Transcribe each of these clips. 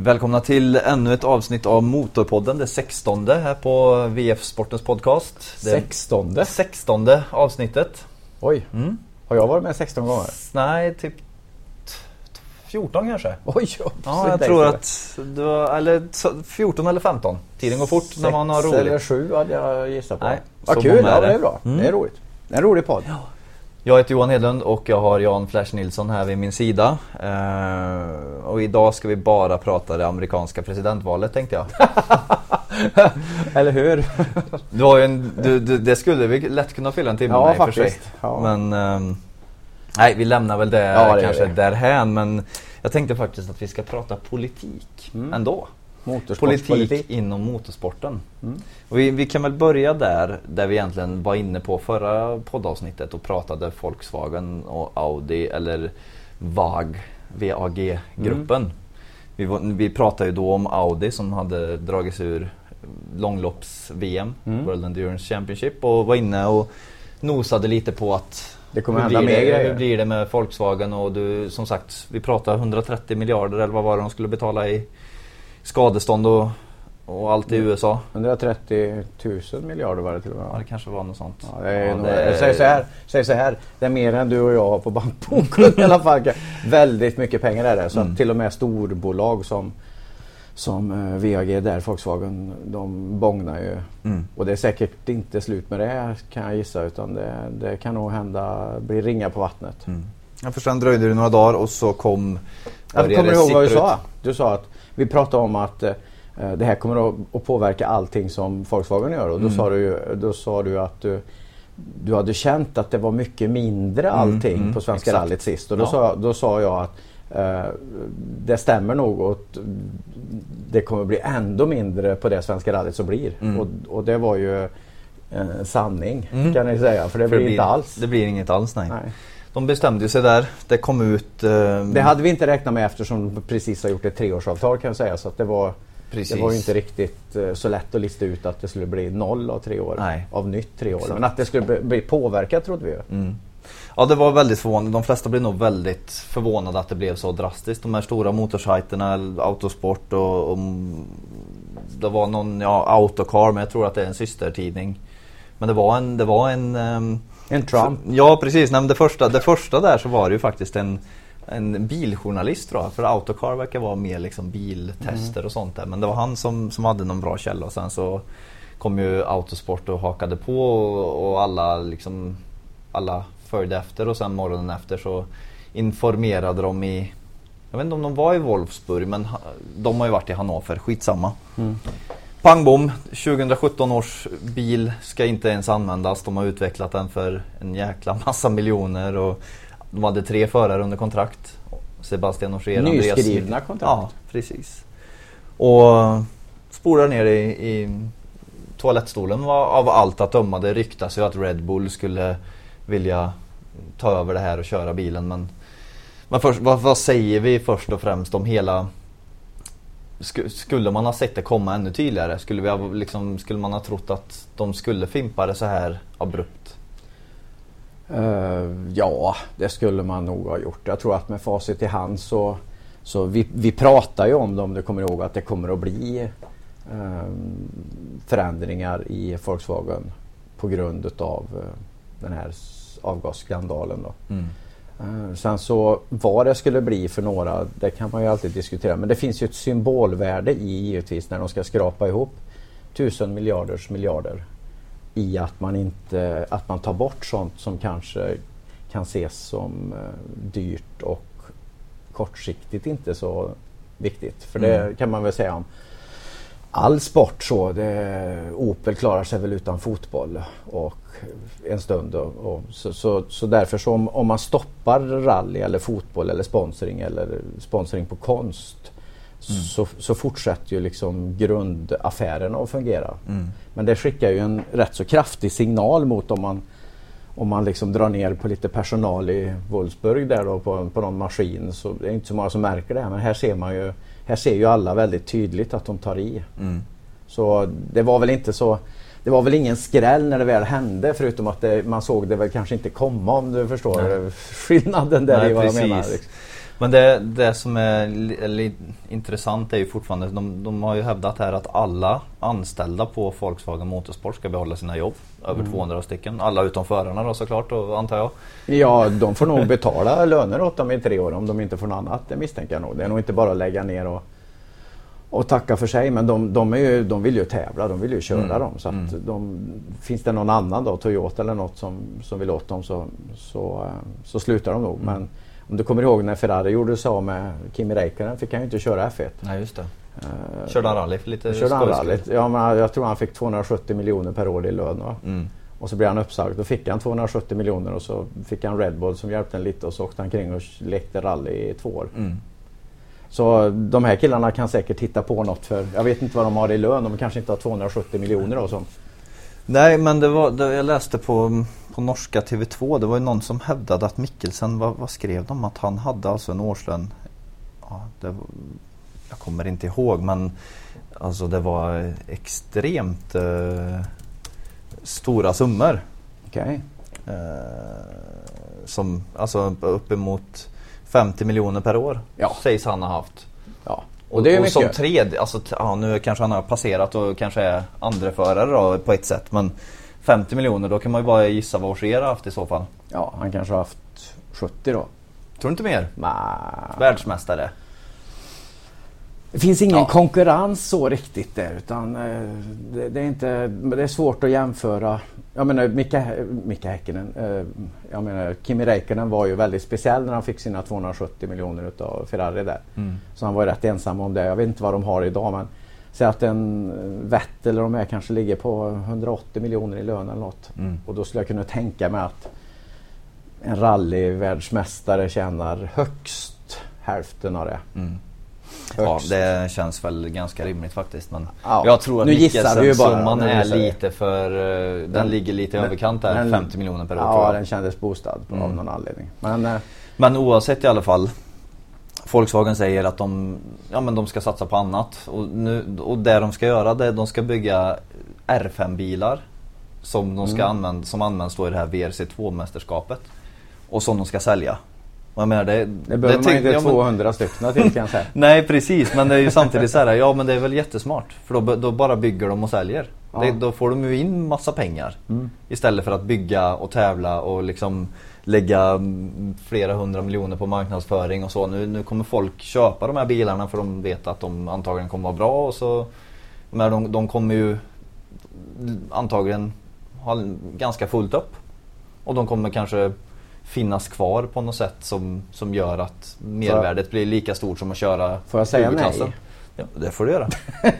Välkomna till ännu ett avsnitt av Motorpodden, det 16:e här på VF Sportens podcast. Det 16:e avsnittet. Oj, har jag varit med 16 gånger? Nej, typ 14 kanske. Oj, ja, jag tror att det var, eller 14 eller 15. Tiden går fort när man har roligt. 6 eller 7 hade jag gissat på. Nej, vad kul, ja, det är bra. Det är roligt. Det är en rolig podd. Ja. Jag heter Johan Hedlund och jag har Jan Flash Nilsson här vid min sida. Och idag ska vi bara prata det amerikanska presidentvalet, tänkte jag. Eller hur? Du har ju det skulle vi lätt kunna fylla en timme med faktiskt. För sig. Ja. Men nej, vi lämnar väl det kanske därhän. Men jag tänkte faktiskt att vi ska prata politik ändå. Politik inom motorsporten. Och vi kan väl börja där vi egentligen var inne på förra poddavsnittet och pratade Volkswagen och Audi eller VAG-gruppen. Vi pratade ju då om Audi som hade dragits ur långlopps-VM, World Endurance Championship, och var inne och nosade lite på att det kommer hända mer grejer. Hur blir det med Volkswagen? Och du, som sagt, vi pratade 130 miljarder eller vad var det de skulle betala i skadestånd och allt i USA. 130 000 miljarder var det till och med. Ja, det kanske var något sånt. Ja, säg så här, det är mer än du och jag har på bankboken i alla fall. Väldigt mycket pengar är det. Så att till och med storbolag som VAG där, Volkswagen, de bångnar ju. Och det är säkert inte slut med det, kan jag gissa, utan det kan nog bli ringa på vattnet. Jag förstår, dröjde det några dagar och så kom... Jag kommer ihåg vad du sa. Du sa att vi pratade om att det här kommer att påverka allting som Volkswagen gör. Och då sa du att du hade känt att det var mycket mindre allting på Svenska rallyt sist. Och då sa jag att det stämmer nog, och det kommer bli ändå mindre på det Svenska rallyt som blir. Och det var ju sanning, kan ni säga. För det blir inte alls. Det blir inget alls, nej. De bestämde sig där. Det kom ut... Det hade vi inte räknat med eftersom de precis har gjort ett 3-årsavtal, kan jag säga. Så att det var ju inte riktigt så lätt att lista ut att det skulle bli 0 av 3 år. Av nytt 3 år. Men att det skulle bli påverkat trodde vi ju. Ja, det var väldigt förvånande. De flesta blev nog väldigt förvånade att det blev så drastiskt. De här stora motorsajterna, Autosport och det var någon Autocar, men jag tror att det är en systertidning. Men det var en Trump. Ja, precis. Nej, men det första där så var det ju faktiskt en biljournalist, tror jag. För Autocar verkar vara mer liksom biltester och sånt där. Men det var han som hade någon bra källa. Och sen så kom ju Autosport och hakade på och alla följde efter. Och sen morgonen efter så informerade de jag vet inte om de var i Wolfsburg, men de har ju varit i Hannover. Skitsamma. Pang bom, 2017 års bil ska inte ens användas. De har utvecklat den för en jäkla massa miljoner och de hade 3 förare under kontrakt. Sebastian Ogier, nyskrivna kontrakt. Ja, precis. Och spolar ner i toalettstolen av allt att döma. Det ryktas ju att Red Bull skulle vilja ta över det här och köra bilen. Men först, vad säger vi först och främst om hela... Skulle man ha sett det komma ännu tydligare? Skulle man ha trott att de skulle fimpa det så här abrupt? Ja, det skulle man nog ha gjort. Jag tror att med facit i hand så vi pratar ju om du kommer ihåg, att det kommer att bli förändringar i Volkswagen på grund av den här avgasskandalen då. Sen så vad det skulle bli för några, det kan man ju alltid diskutera, men det finns ju ett symbolvärde i, givetvis, när de ska skrapa ihop 1000 miljarder i att man tar bort sånt som kanske kan ses som dyrt och kortsiktigt inte så viktigt. För det kan man väl säga om all sport så. Opel klarar sig väl utan fotboll och en stund. Så därför så om man stoppar rally eller fotboll eller sponsring på konst så fortsätter ju liksom grundaffärerna att fungera. Men det skickar ju en rätt så kraftig signal mot om man liksom drar ner på lite personal i Wolfsburg där då på någon maskin, så det är inte så många som märker det. Men här ser ju alla väldigt tydligt att de tar i. Så det var väl inte så... Det var väl ingen skräll när det väl hände, förutom att man såg det väl kanske inte komma, om du förstår skillnaden där. Nej, i vad jag menar. Men det som är intressant är ju fortfarande, de har ju hävdat här att alla anställda på Volkswagen Motorsport ska behålla sina jobb. Över 200 stycken. Alla utom förarna då såklart, antar jag. Ja, de får nog betala löner åt dem i 3 år om de inte får något annat. Det misstänker jag nog. Det är nog inte bara att lägga ner och tacka för sig. Men de vill ju tävla, de vill ju köra dem. Så att finns det någon annan då, Toyota eller något som vill åt dem så slutar de nog. Men om du kommer ihåg när Ferrari gjorde så med Kimi Räikkönen, fick han ju inte köra F1. Nej, just det. Körde han rally för lite rallyt. Ja, men jag tror han fick 270 miljoner per år i lön. Och så blev han uppsagd. Då fick han 270 miljoner och så fick han Red Bull som hjälpte en lite och så åkte han kring och lekte rally i 2 år. Så de här killarna kan säkert titta på något för jag vet inte vad de har i lön. De kanske inte har 270 miljoner och sånt. Nej, men jag läste på norska TV2, det var ju någon som hävdade att Mikkelsen, vad skrev de? Att han hade alltså en årslön. Ja, jag kommer inte ihåg, men alltså det var extremt stora summor. Okej. Som alltså uppemot 50 miljoner per år sägs han ha haft. Ja. Och det är mycket. Som tredje, alltså nu kanske han har passerat och kanske är andreförare då på ett sätt, men 50 miljoner, då kan man ju bara gissa vad Ogier har haft i så fall. Ja, han kanske har haft 70 då. Tror du inte mer? Nej. Världsmästare. Det finns ingen konkurrens så riktigt där, utan det är svårt att jämföra. Jag menar Mika Häkkinen, jag menar Kimi Räikkönen var ju väldigt speciell när han fick sina 270 miljoner utav Ferrari där. Så han var ju rätt ensam om det. Jag vet inte vad de har idag, men säg att en Vettel eller de här kanske ligger på 180 miljoner i lön eller något. Och då skulle jag kunna tänka mig att en rallyvärldsmästare tjänar högst hälften av det. Ja, det känns väl ganska rimligt faktiskt, men ja, jag tror att Mikkelsen-summan är lite för den ligger lite i överkant där, 50 miljoner per år. Ja, den kändes bostad av någon anledning. Men oavsett i alla fall, Volkswagen säger att de ska satsa på annat och det de ska göra, det de ska bygga R5-bilar som de ska som används då i det här VRC2-mästerskapet och som de ska sälja. Jag menar, det behöver man inte 200 stycken till, kan jag säga. Nej, precis, men det är ju samtidigt så här, men det är väl jättesmart, för då bara bygger de och säljer. Då får de ju in massa pengar istället för att bygga och tävla och liksom lägga flera 100 miljoner på marknadsföring och så. Nu kommer folk köpa de här bilarna för de vet att de antagligen kommer vara bra, och så men de kommer ju antagligen ha ganska fullt upp, och de kommer kanske finnas kvar på något sätt som gör att mervärdet blir lika stort som att köra. Får jag säga nej? Ja, det får du göra.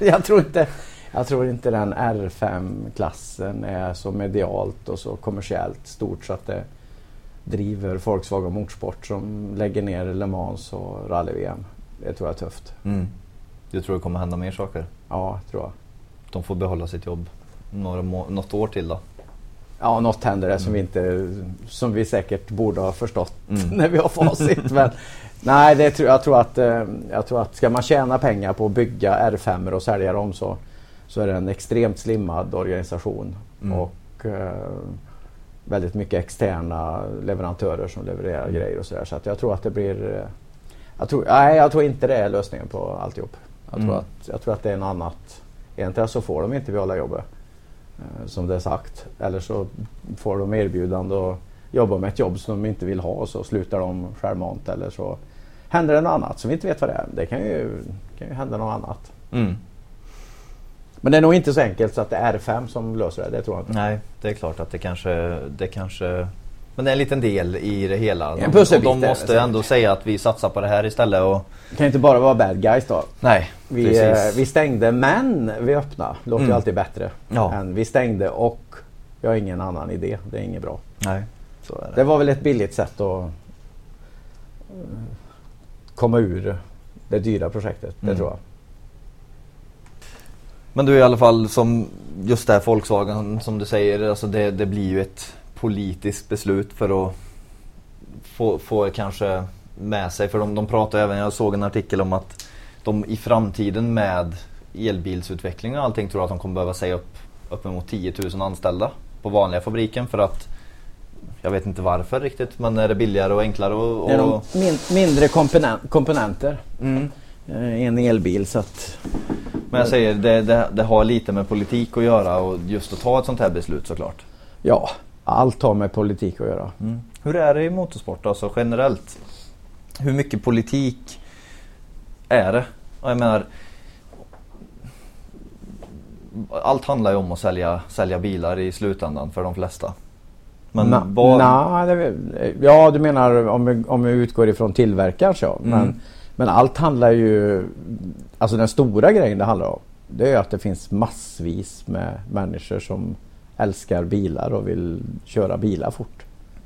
jag tror inte den R5-klassen är så medialt och så kommersiellt stort så att det driver Volkswagen Motorsport som lägger ner Le Mans och Rally-VM. Det tror jag är tufft. Du tror det kommer hända mer saker? Ja, tror jag. De får behålla sitt jobb något år till då? Ja, något händer det som vi säkert borde ha förstått när vi har facit. Men nej, jag tror att ska man tjäna pengar på att bygga R5 och sälja dem så är det en extremt slimmad organisation och väldigt mycket externa leverantörer som levererar grejer och sådär. Så att jag tror att det blir jag tror inte det är lösningen på alltihop. Jag tror att det är något annat. Egentligen så får de inte behålla jobbet. Som det är sagt. Eller så får de erbjudande och jobba med ett jobb som de inte vill ha, och så slutar de självmant, eller så händer det något annat som vi inte vet vad det är. Det kan ju hända något annat. Men det är nog inte så enkelt så att det är R5 som löser det tror jag inte. Nej, det är klart att det kanske men det är en liten del i det hela. De måste ändå säga att vi satsar på det här istället. Och det kan inte bara vara bad guys då. Nej, vi stängde, men vi öppnade. Låter ju alltid bättre än vi stängde och jag har ingen annan idé. Det är inget bra. Nej, så är det. Det var väl ett billigt sätt att komma ur det dyra projektet, det tror jag. Men du, i alla fall, som just det här Volkswagen som du säger, alltså det blir ju ett politiskt beslut för att få kanske med sig, för de pratar även, jag såg en artikel om att de i framtiden med elbilsutveckling och allting tror att de kommer behöva säga upp uppemot 10 000 anställda på vanliga fabriken, för att jag vet inte varför riktigt, men är det billigare och enklare och... Det är mindre komponenter i en elbil, så att... Men jag säger, det har lite med politik att göra och just att ta ett sånt här beslut såklart. Ja, allt har med politik att göra. Hur är det i motorsport alltså generellt? Hur mycket politik är det? Jag menar, allt handlar ju om att sälja bilar i slutändan för de flesta. Men du menar om vi utgår ifrån tillverkaren så. Men allt handlar ju, alltså den stora grejen det handlar om, det är att det finns massvis med människor som älskar bilar och vill köra bilar fort.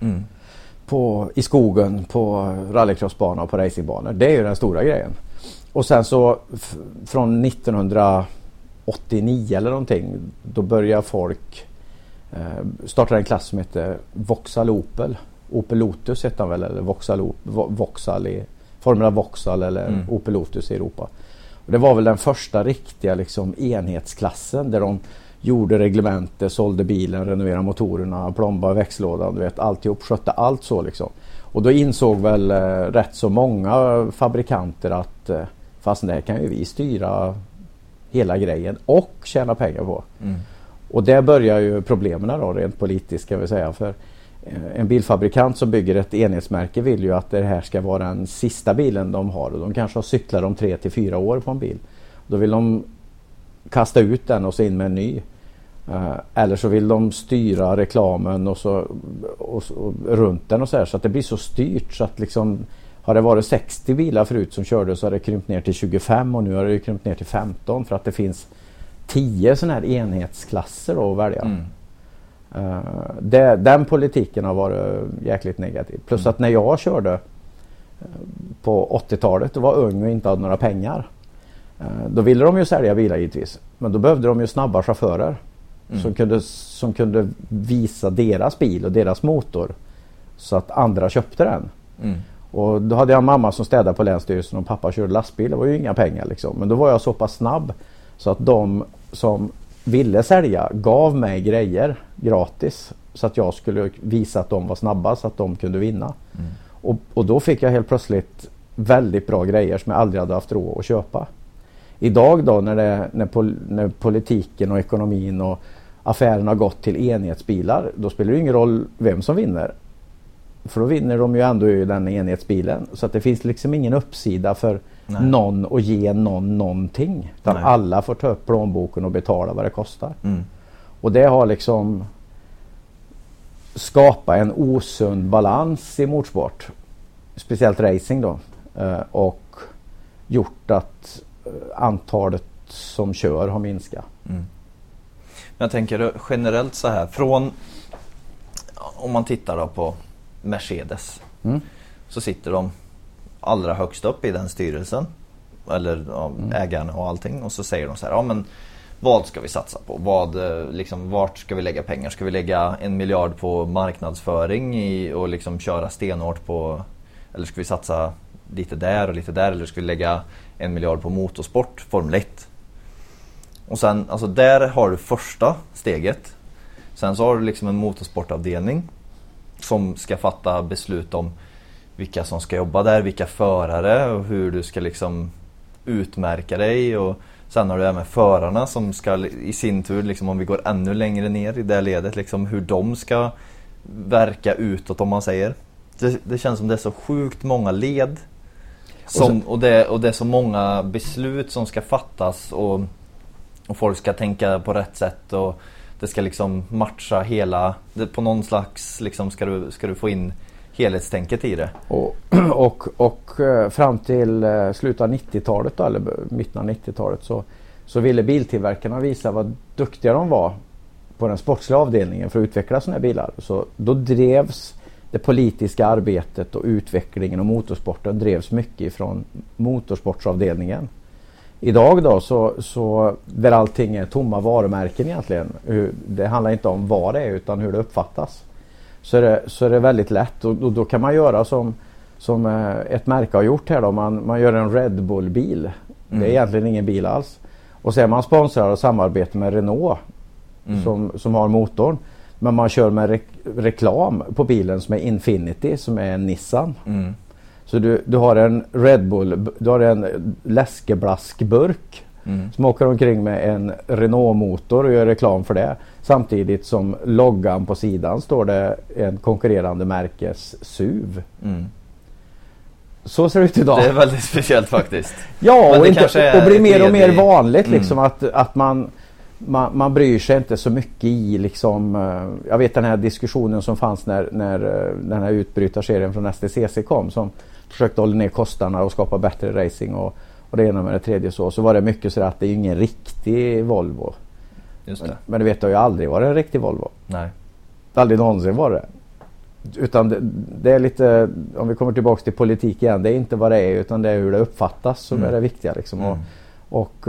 I skogen, på rallycrossbanor och på racingbanor. Det är ju den stora grejen. Och sen så från 1989 eller någonting, då börjar folk starta en klass som heter Vauxhall Opel. Opel Lotus heter han väl, eller Vauxhall i Formula Vauxhall eller Opel Lotus i Europa. Och det var väl den första riktiga liksom enhetsklassen där de gjorde reglementer, sålde bilen, renoverade motorerna, plombade växellådan, du vet, alltihop, skötte allt så liksom. Och då insåg väl rätt så många fabrikanter att fast det här kan ju vi styra hela grejen och tjäna pengar på. Och där börjar ju problemen då, rent politiskt kan vi säga, för en bilfabrikant som bygger ett enhetsmärke vill ju att det här ska vara den sista bilen de har, och de kanske har cyklat om 3 till 4 år på en bil. Då vill de kasta ut den och så in med en ny. Eller så vill de styra reklamen och runt den och så här, så att det blir så styrt så att liksom, har det varit 60 bilar förut som körde så har det krympt ner till 25 och nu har det krympt ner till 15 för att det finns 10 sådana här enhetsklasser då att välja. Den politiken har varit jäkligt negativ. Plus att när jag körde på 80-talet och var ung och inte hade några pengar, då ville de ju sälja bilar givetvis. Men då behövde de ju snabba chaufförer som kunde visa deras bil och deras motor så att andra köpte den. Och då hade jag en mamma som städade på Länsstyrelsen och pappa körde lastbil. Det var ju inga pengar liksom. Men då var jag så pass snabb så att de som ville sälja gav mig grejer gratis så att jag skulle visa att de var snabba så att de kunde vinna. Och då fick jag helt plötsligt väldigt bra grejer som jag aldrig hade haft råd att köpa. Idag då när politiken och ekonomin och affären har gått till enhetsbilar, då spelar det ingen roll vem som vinner. För då vinner de ju ändå i den enhetsbilen. Så att det finns liksom ingen uppsida för någon att ge någonting. Utan alla får ta upp plånboken och betala vad det kostar. Och det har liksom skapat en osund balans i motorsport. Speciellt racing då. Och gjort att antalet som kör har minskat. Jag tänker generellt så här, från om man tittar då på Mercedes, så sitter de allra högst upp i den styrelsen eller ägarna och allting, och så säger de så här, ja men vad ska vi satsa på? Vart ska vi lägga pengar? Ska vi lägga 1 miljard på marknadsföring och liksom köra stenhårt på, eller ska vi satsa lite där och lite där, eller ska vi lägga 1 miljard på motorsport, Formel 1? Och sen, alltså där har du första steget. Sen så har du liksom en motorsportavdelning som ska fatta beslut om vilka som ska jobba där, vilka förare och hur du ska liksom utmärka dig. Och sen har du även förarna som ska i sin tur, liksom, om vi går ännu längre ner i det ledet, liksom, hur de ska verka utåt, om man säger. Det känns som det är så sjukt många led och det är så många beslut som ska fattas och folk ska tänka på rätt sätt och det ska liksom matcha hela det, på någon slags liksom ska du få in helhetstänket i det. Och fram till slutet av 90-talet då, eller mitten av 90-talet så ville biltillverkarna visa vad duktiga de var på den sportsliga avdelningen för att utveckla såna här bilar. Så då drevs det politiska arbetet och utvecklingen och motorsporten drevs mycket från motorsportsavdelningen. Idag då så där allting är tomma varumärken egentligen. Det handlar inte om vad det är utan hur det uppfattas. Så är det väldigt lätt och då kan man göra som ett märke har gjort här då. Man gör en Red Bull-bil. Det är egentligen ingen bil alls. Och så är man sponsrar och samarbetar med Renault som har motorn. Men man kör med reklam på bilen som är Infinity, som är en Nissan. Så du har en Red Bull, du har en läskeblaskburk som åker omkring med en Renault-motor och gör reklam för det. Samtidigt som loggan på sidan står det en konkurrerande märkes SUV. Så ser det ut idag. Det är väldigt speciellt faktiskt. Ja, och blir mer och mer vanligt liksom att man bryr sig inte så mycket i liksom, jag vet den här diskussionen som fanns när den här utbrytarserien från STCC kom, som försökte hålla ner kostnaderna och skapa bättre racing och det ena med det tredje, så var det mycket så att det är ingen riktig Volvo. Just det. Men du vet, det har ju aldrig varit en riktig Volvo. Nej. Aldrig någonsin var det. Utan det är lite, om vi kommer tillbaka till politik igen, det är inte vad det är utan det är hur det uppfattas som är det viktiga liksom. Och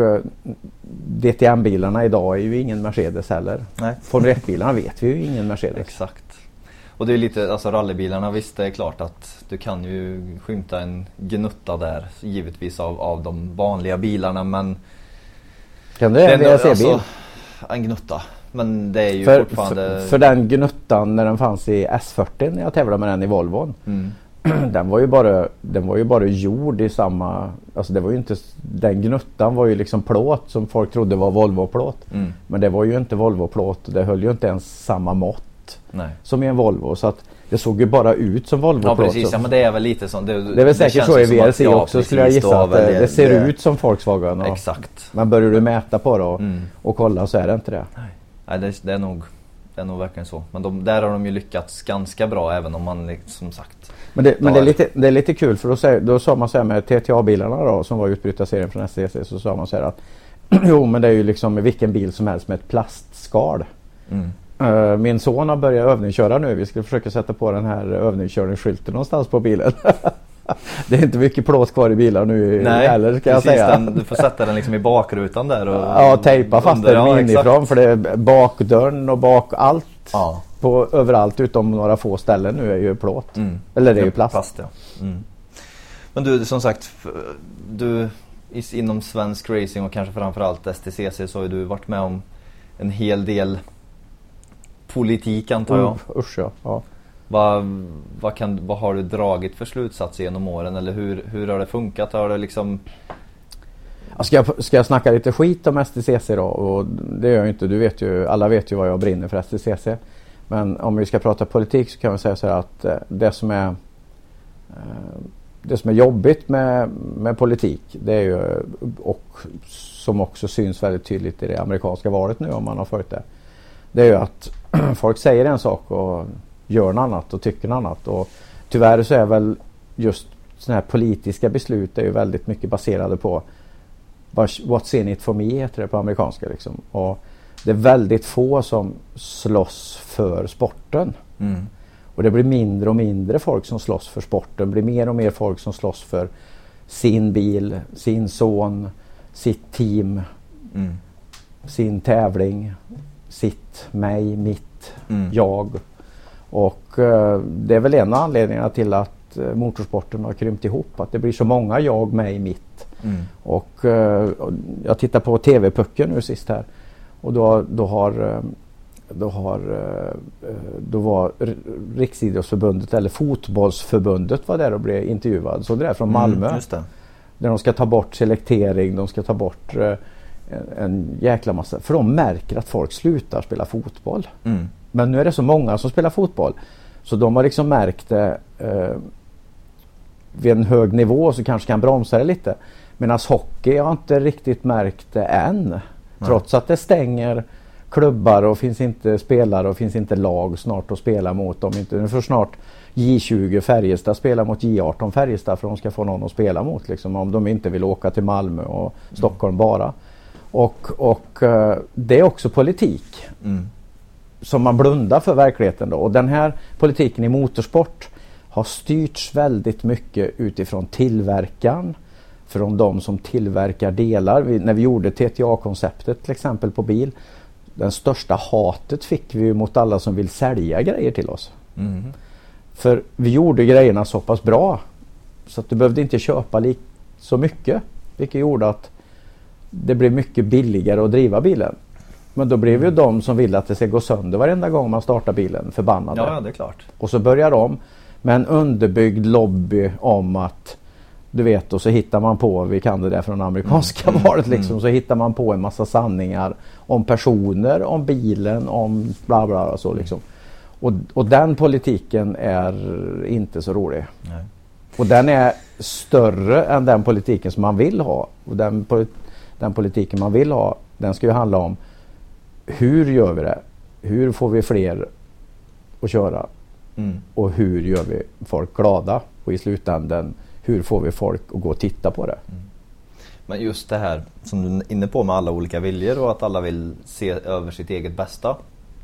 DTM-bilarna idag är ju ingen Mercedes heller. Nej. Formel 1-bilarna vet vi ju ingen Mercedes. Exakt. Och det är lite, alltså rallybilarna, visst det är klart att du kan ju skymta en gnutta där, givetvis av de vanliga bilarna, men kan det en VRC-bil? Alltså, en gnutta. Men det är ju fortfarande... För den gnuttan när den fanns i S40 när jag tävlade med den i Volvon. Den var ju bara gjord i samma... Alltså det var ju inte... Den gnuttan var ju liksom plåt som folk trodde var Volvo-plåt. Men det var ju inte Volvo-plåt. Det höll ju inte ens samma mått som i en Volvo. Så att det såg ju bara ut som Volvo-plåt. Ja precis, ja, men det är väl lite sånt. Det är väl säkert så i VRC också, skulle jag gissa. Att det ser ut som Volkswagen. Exakt. Men börjar du mäta på det och kolla så är det inte det. Nej, det är nog verkligen så. Men där har de ju lyckats ganska bra, även om man som sagt... Men det är lite kul, för då sa man så här med TTA-bilarna då, som var utbrytarserien från STC, så sa man så här att jo, men det är ju liksom vilken bil som helst med ett plastskal. Min son har börjat övningsköra nu. Vi skulle försöka sätta på den här övningskörningsskylten någonstans på bilen. Det är inte mycket plåt kvar i bilar nu heller, ska jag säga. Du får sätta den liksom i bakrutan där. Och tejpa fast den inifrån, för det är bakdörren och bak allt. På överallt utom några få ställen nu är ju plåt. Eller det är ju plast. Ja. Men du, som sagt, du inom svensk racing och kanske framförallt STCC, så har du varit med om en hel del politik, antar jag. Usch ja. Vad har du dragit för slutsatser genom åren, eller hur har det funkat? Har det liksom... Ska jag snacka lite skit om STCC då? Och det gör jag inte, alla vet ju vad jag brinner för STCC. Men om vi ska prata politik så kan vi säga så här att det som är jobbigt med politik, det är ju, och som också syns väldigt tydligt i det amerikanska valet nu, om man har följt det. Det är ju att folk säger en sak och gör något annat och tycker något annat. Och tyvärr så är väl just sådana här politiska beslut är ju väldigt mycket baserade på what's in it for me, heter det på amerikanska liksom. Och det är väldigt få som slåss för sporten. Och det blir mindre och mindre folk som slåss för sporten. Det blir mer och mer folk som slåss för sin bil, sin son, sitt team, sin tävling, mitt, jag. Och det är väl en av anledningarna till att motorsporten har krympt ihop. Att det blir så många jag, mig, mitt. Och jag tittar på TV-pucken nu sist här. Och då var Riksidrottsförbundet eller Fotbollsförbundet var där och blev intervjuad. Så det är från Malmö. Just det. Där de ska ta bort selektering, de ska ta bort en jäkla massa. För de märker att folk slutar spela fotboll. Men nu är det så många som spelar fotboll. Så de har liksom märkt det vid en hög nivå, så kanske kan bromsa det lite. Medan hockey har inte riktigt märkt det än. Trots att det stänger klubbar och finns inte spelare och finns inte lag snart att spela mot dem. Nu får snart J20 Färjestad spela mot J18 Färjestad för att de ska få någon att spela mot. Liksom, om de inte vill åka till Malmö och Stockholm bara. Och det är också politik. Som man blundar för verkligheten då. Och den här politiken i motorsport har styrts väldigt mycket utifrån tillverkan. Från de som tillverkar delar. När vi gjorde TTA-konceptet till exempel på bil. Den största hatet fick vi mot alla som vill sälja grejer till oss. För vi gjorde grejerna så pass bra. Så att du behövde inte köpa så mycket. Vilket gjorde att det blev mycket billigare att driva bilen. Men då blev ju de som vill att det ska gå sönder varenda gång man startar bilen förbannade. Ja, det är klart. Och så börjar de med en underbyggd lobby om att du vet, och så hittar man på, vi kan det där från amerikanska valet liksom, så hittar man på en massa sanningar om personer, om bilen, om bla bla och så liksom. Och den politiken är inte så rolig. Nej. Och den är större än den politiken som man vill ha. Och den politiken man vill ha, den ska ju handla om hur gör vi det? Hur får vi fler att köra? Och hur gör vi folk glada? Och i slutändan, hur får vi folk att gå och titta på det? Men just det här som du är inne på med alla olika viljor och att alla vill se över sitt eget bästa.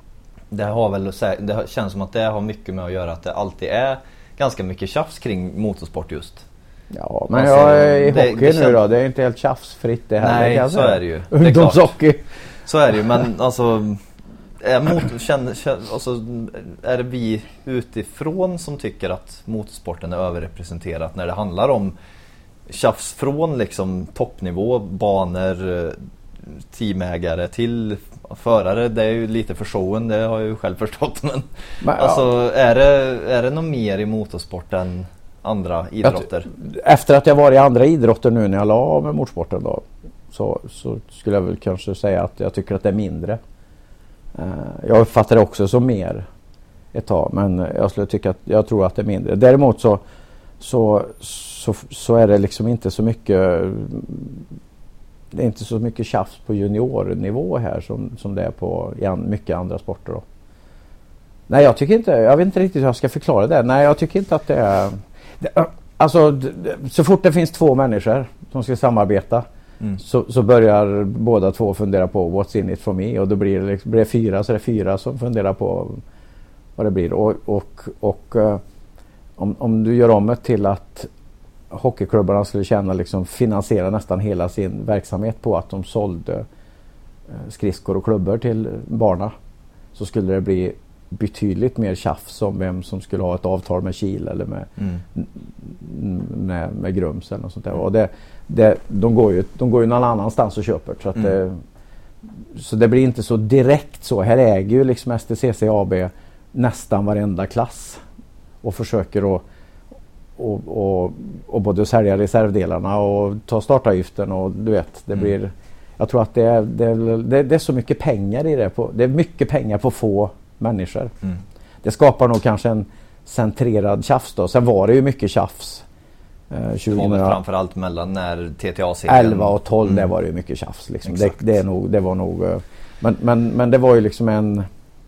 Det känns som att det har mycket med att göra att det alltid är ganska mycket tjafs kring motorsport just. Ja, men alltså, jag är i hockey nu då. Det är inte helt tjafsfritt det här. Nej, så är det ju. Ungdomshockey. Så är det ju, men alltså är det vi utifrån som tycker att motorsporten är överrepresenterat när det handlar om tjafs från liksom toppnivå, banor, teamägare till förare? Det är ju lite för showen, det har jag ju själv förstått, men alltså är det något mer i motorsport än andra idrotter? Efter att jag var i andra idrotter nu när jag la av med motorsporten då, så skulle jag väl kanske säga att jag tycker att det är mindre. Jag uppfattar det också som mer ett tag, men jag tror att det är mindre. Däremot så är det liksom inte så mycket, det är inte så mycket tjafs på juniornivå här som det är på mycket andra sporter då. Nej, jag tycker inte, jag vet inte riktigt hur jag ska förklara det. Nej, jag tycker inte att det är alltså så fort det finns två människor som ska samarbeta så börjar båda två fundera på what's in it for me, och då blir det fyra, så är det fyra som funderar på vad det blir. Och om du gör om det till att hockeyklubbarna skulle finansiera nästan hela sin verksamhet på att de sålde skridskor och klubbor till barna, så skulle det bli betydligt mer tjafs om vem som skulle ha ett avtal med Kiel eller med Grums eller något sånt där. Och de går ju någon annanstans och köper, så att så det blir inte så direkt så. Här äger ju liksom STCC AB nästan varenda klass och försöker att och både sälja reservdelarna och ta startavgiften, och du vet, det blir, jag tror att det är så mycket pengar i det, det är mycket pengar på få människor. Det skapar nog kanske en centrerad tjafs då. Sen var det ju mycket tjafs 20 framförallt mellan när TTA-serien 11 och 12 det var det ju mycket tjafs liksom. Det var nog men det var ju liksom en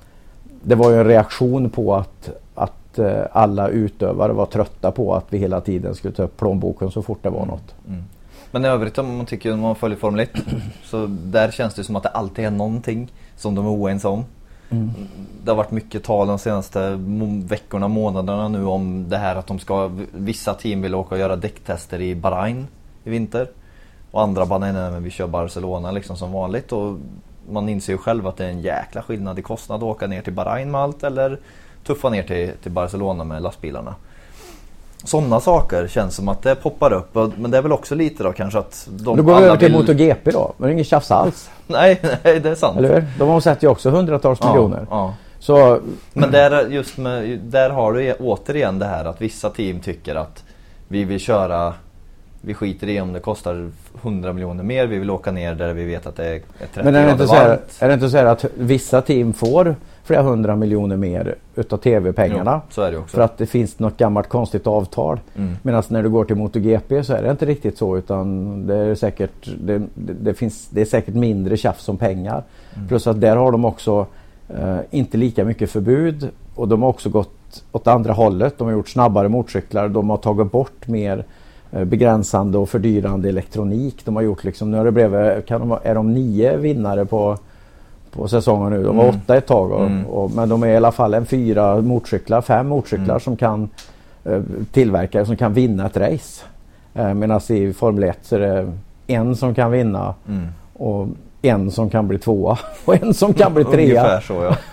reaktion på att alla utövare var trötta på att vi hela tiden skulle ta upp plånboken så fort det var något. Men i övrigt, om man följer Formel 1 så där känns det som att det alltid är någonting som de är oense om. Det har varit mycket tal de senaste veckorna, månaderna nu om det här att vissa team vill åka och göra däcktester i Bahrain i vinter, och andra bara nej, men vi kör Barcelona liksom som vanligt, och man inser ju själv att det är en jäkla skillnad i kostnad att åka ner till Bahrain med allt eller tuffa ner till Barcelona med lastbilarna. Sådana saker känns som att det poppar upp, men det är väl också lite då kanske att då går vi över till MotoGP då, men det är ingen tjafs alls. Nej, det är sant. Eller hur? De har sett ju också hundratals miljoner. Ja. Så, men där har du återigen det här att vissa team tycker att vi vill köra, vi skiter i om det kostar 100 miljoner mer, vi vill åka ner där vi vet att det är 30 men grader varmt. Är det inte så här att vissa team får flera 100 miljoner mer utav tv-pengarna? Jo, så är det också. För att det finns något gammalt konstigt avtal. Medan när du går till MotoGP så är det inte riktigt så, utan det är säkert det är säkert mindre tjafs som pengar. Plus att där har de också inte lika mycket förbud, och de har också gått åt andra hållet. De har gjort snabbare motorcyklar, de har tagit bort mer begränsande och fördyrande elektronik. De har gjort liksom, nu har det blivit, är de 9 vinnare på säsongen nu. De var 8 ett tag men de är i alla fall 5 motorcyklar som kan tillverka, som kan vinna ett race. Medan i Formel 1 så är det en som kan vinna och en som kan bli 2 och en som kan bli 3. Ungefär så, ja.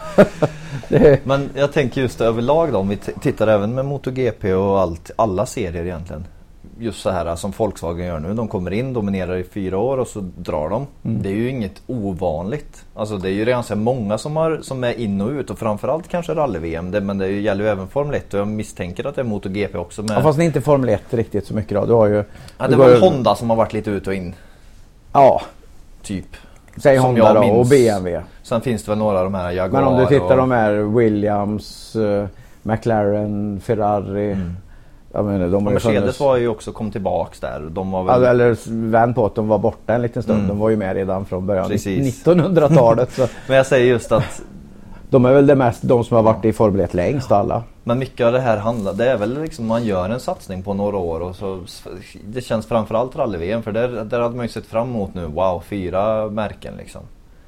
Men jag tänker just överlag då, om vi tittar även med MotoGP och alla serier egentligen. just så här som Volkswagen gör nu. De kommer in, dominerar i 4 år och så drar de. Det är ju inget ovanligt. Alltså det är ju ganska många som är in och ut och framförallt kanske rally-VM. Men det gäller ju även Formel 1 och jag misstänker att det är MotoGP också. Med... Ja, fast det är inte Formel 1 riktigt så mycket då. Du har ju... Ja, det var ju Honda som har varit lite ut och in. Ja. Typ. Säg Honda då och BMW. Sen finns det väl några av de här Jaguar. Men om du tittar de här Williams, McLaren, Ferrari. Jag menar, de Mercedes var ju också kom tillbaks där. De var väl... Eller vänd på att de var borta en liten stund. De var ju med redan från början. Precis. 1900-talet. Så. Men jag säger just att... De är väl de som har varit i Formel 1 längst alla. Men mycket av det här handlar... Det är väl liksom man gör en satsning på några år. Och så, det känns framförallt rally-VM. För där hade man ju sett fram emot nu. Wow, 4 märken liksom.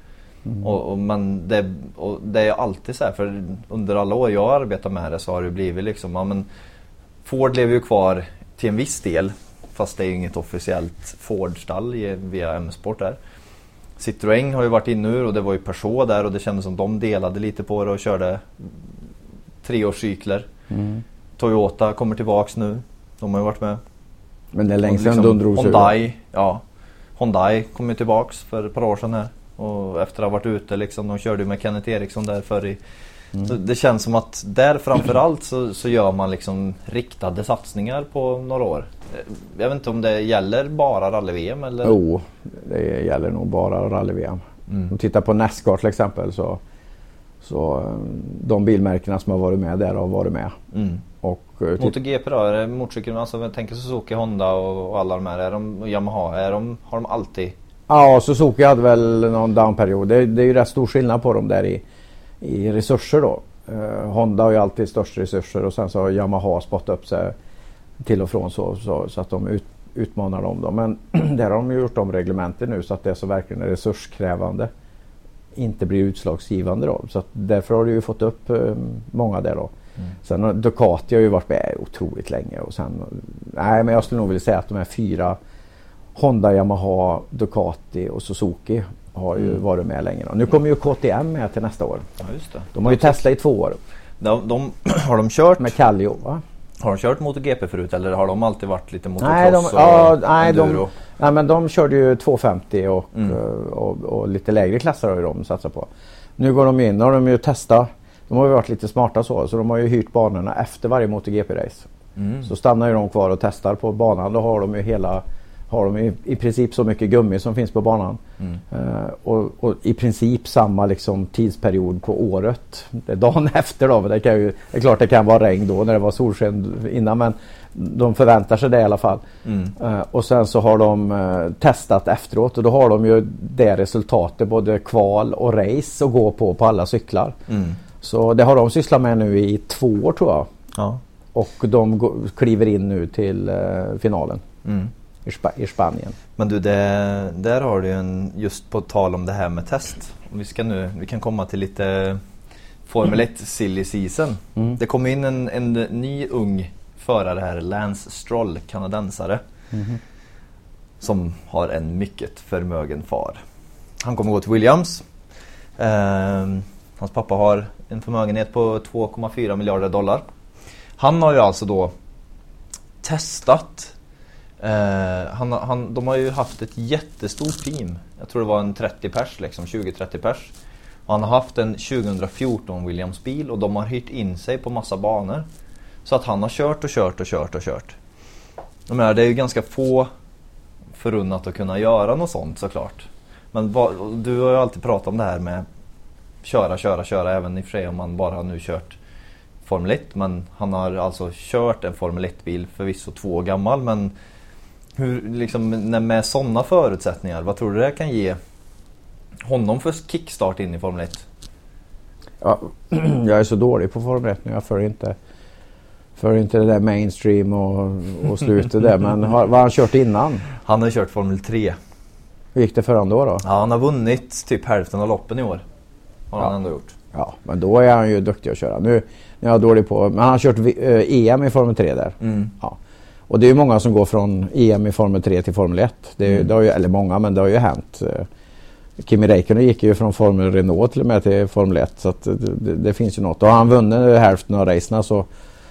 Men det är alltid så här. För under alla år jag arbetar med det så har det blivit liksom... Ja, men Ford lever ju kvar till en viss del. Fast det är ju inget officiellt Ford-stall via M-Sport där. Citroën har ju varit in nu och det var ju Peugeot där. Och det kändes som de delade lite på det och körde 3-årscykler. Toyota kommer tillbaks nu. De har ju varit med. Men det är länge sedan de drog sig. Hyundai kom ju tillbaks för ett par år sedan här. Och efter att ha varit ute liksom, de körde ju med Kenneth Eriksson där förr i. Så det känns som att där framförallt så gör man liksom riktade satsningar på några år. Jag vet inte om det gäller bara rally-VM eller? Jo, det gäller nog bara rally-VM. Om tittar på NASCAR till exempel så de bilmärkena som har varit med där har varit med. Och MotoGP då, är det motorcykeln, alltså jag tänker Suzuki, Honda och alla de här, är de Yamaha, har de alltid? Ja, Suzuki hade väl någon downperiod. Det är ju rätt stor skillnad på dem där i resurser då. Honda har ju alltid störst resurser och sen så har Yamaha spottat upp sig till och från så att de utmanar dem då. Men där har de ju gjort om reglementen nu så att det så verkligen är resurskrävande inte blir utslagsgivande då. Så att därför har du ju fått upp många där då. Sen Ducati har ju varit med otroligt länge och sen, men jag skulle nog vilja säga att de här 4 Honda, Yamaha, Ducati och Suzuki har ju varit med länge då. Nu kommer ju KTM med till nästa år. Ja, just det. De har ju testat i 2 år. Har de kört med Kallio, va? Har de kört MotoGP förut eller har de alltid varit lite motocross nej, men de körde ju 250 och lite lägre klasser har ju de satsat på. Nu går de in och har de ju testat. De har ju varit lite smarta så de har ju hyrt banorna efter varje MotoGP-race. Så stannar ju de kvar och testar på banan. Då har de ju i princip så mycket gummi som finns på banan. Och i princip samma liksom tidsperiod på året. Det är dagen efter då. Men det är klart det kan vara regn då när det var solsken innan. Men de förväntar sig det i alla fall. Och sen så har de testat efteråt. Och då har de ju det resultatet. Både kval och race att gå på alla cyklar. Så det har de sysslat med nu i 2 år tror jag. Ja. Och de kliver in nu till finalen. I Spanien. Men du, där har du ju just på tal om det här med test. Vi kan komma till lite Formel 1 silly season. Det kom in en ny ung förare här, Lance Stroll, kanadensare. Som har en mycket förmögen far. Han kommer gå till Williams. Hans pappa har en förmögenhet på $2,4 miljarder. Han har ju alltså då testat. De har ju haft ett jättestort team. Jag tror det var en 30 pers liksom, 20-30 pers. Och han har haft en 2014 Williams bil och de har hyrt in sig på massa banor. Så att han har kört. Jag menar, det är ju ganska få förunnat att kunna göra något sånt såklart. Men du har ju alltid pratat om det här med köra även i och för sig om man bara nu kört Formel 1. Men han har alltså kört en Formel 1-bil, förvisso 2 år gammal, men hur, liksom, med sådana förutsättningar, vad tror du det kan ge honom för kickstart in i Formel 1? Ja, jag är så dålig på Formel 1 nu, jag för inte det där mainstream och slutet där, men vad har han kört innan? Han har kört Formel 3. Hur gick det för han då? Ja, han har vunnit typ hälften av loppen i år. Har han ändå gjort. Ja, men då är han ju duktig att köra. Nu är jag dålig på, men han har kört EM i Formel 3 där. Ja. Och det är ju många som går från EM i Formel 3 till Formel 1. Det har ju, eller många, men det har ju hänt. Kimi Räikkönen gick ju från Formel Renault till och med till Formel 1. Så att det finns ju något. Och har han vunnit hälften av racerna så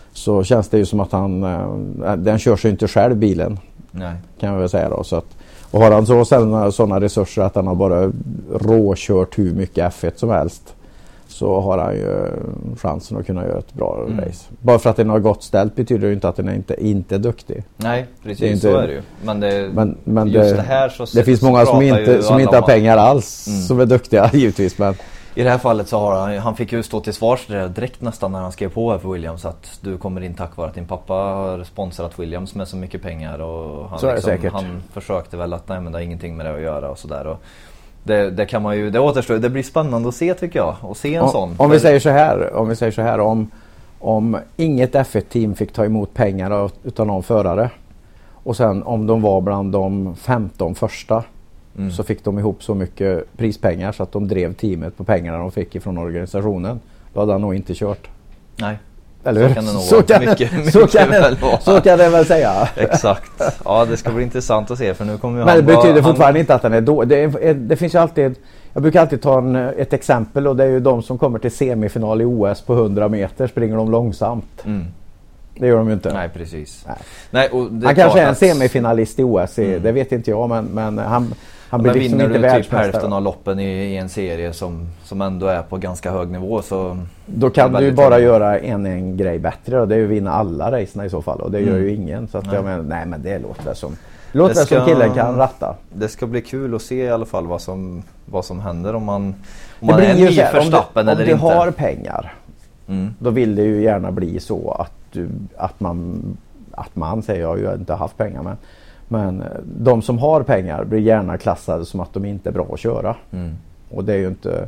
så känns det ju som att den kör sig inte själv bilen. Nej. Kan jag väl säga då. Så att, och har han sådana resurser att han har bara råkört hur mycket F1 som helst, så har han ju chansen att kunna göra ett bra race. Bara för att den har gått ställt betyder det inte att den inte är duktig. Nej, precis, det är inte, så är det ju. Men just det här så det finns många som inte har pengar alls som är duktiga givetvis. Men i det här fallet så har han fick ju stå till svars direkt nästan när han skrev på här för Williams att du kommer in tack vare att din pappa har sponsrat Williams med så mycket pengar, och han försökte väl att nej, men det har ingenting med det att göra och sådär. Och det kan man ju, det återstår, det blir spännande att se tycker jag, och se en sån. Om vi säger så här, om inget F1-team fick ta emot pengar utan någon förare, och sen om de var bland de 15 första, så fick de ihop så mycket prispengar så att de drev teamet på pengarna de fick ifrån organisationen, då hade han nog inte kört. Nej. Eller så kan det nog vara. Så kan det väl säga. Exakt. Ja, det ska bli intressant att se, för nu kommer ju men det betyder fortfarande inte att den är dålig. Det finns ju alltid, jag brukar alltid ta ett exempel, och det är ju de som kommer till semifinal i OS på 100 meter, springer de långsamt. Det gör de ju inte. Nej, precis. Nej, och det han kanske är en semifinalist i OS, det vet inte jag, men han blir liksom inte världsmästare. Typ hälften av loppen i en serie som ändå är på ganska hög nivå, så då kan du ju bara göra en grej bättre, och det är ju vinna alla racerna i så fall, och det gör ju ingen, så att jag menar, men det låter som killen kan ratta. Det ska bli kul att se i alla fall vad som händer om man är en ny Verstappen eller inte. Om du har pengar, då vill det ju gärna bli så att man säger, jag har ju inte haft pengar, men de som har pengar blir gärna klassade som att de inte är bra att köra. Och det är ju inte,